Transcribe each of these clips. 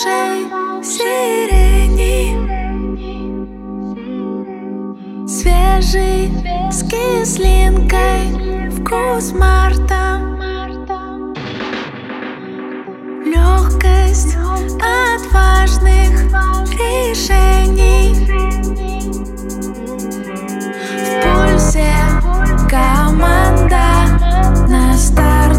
свежей сирени, свежий с кислинкой вкус марта, легкость отважных решений. В пульсе команда на старт.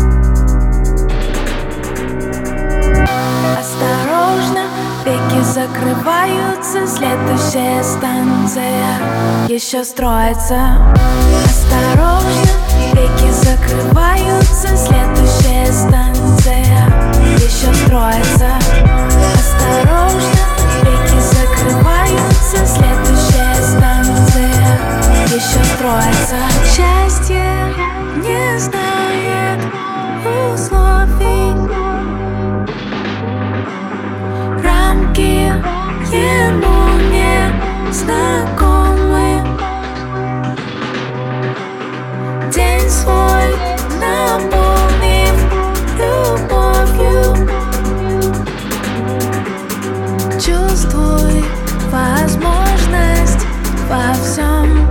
Осторожно, веки закрываются, следующая станция еще строится. Осторожно, веки закрываются, следующая станция еще строится. Осторожно, веки закрываются, следующая станция еще строится. Счастье не знает условий, рамки ему не знакомы. День свой наполнив любовью, чувствуй возможность во всем.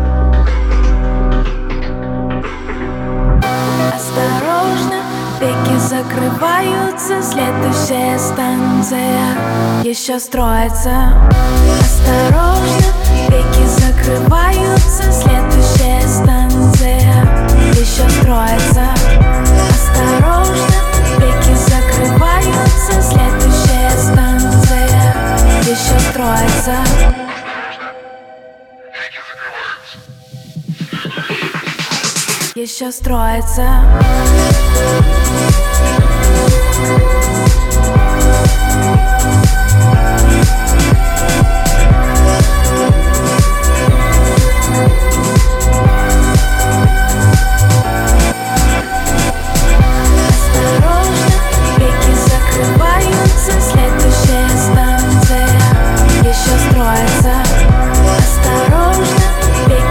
Осторожно, веки закрываются, следующая станция еще строится. Осторожно, веки закрываются, следующая станция еще строится. Осторожно, веки закрываются, следующая станция еще строится. Еще строится.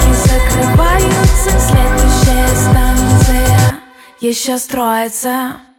Еще строится.